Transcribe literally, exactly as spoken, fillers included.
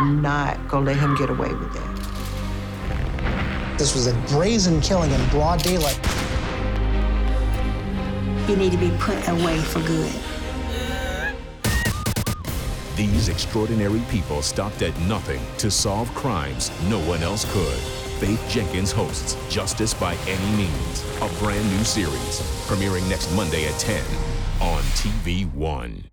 I'm not gonna let him get away with that. This was a brazen killing in broad daylight. You need to be put away for good. These extraordinary people stopped at nothing to solve crimes no one else could. Faith Jenkins hosts Justice by Any Means, a brand new series, premiering next Monday at ten on T V one.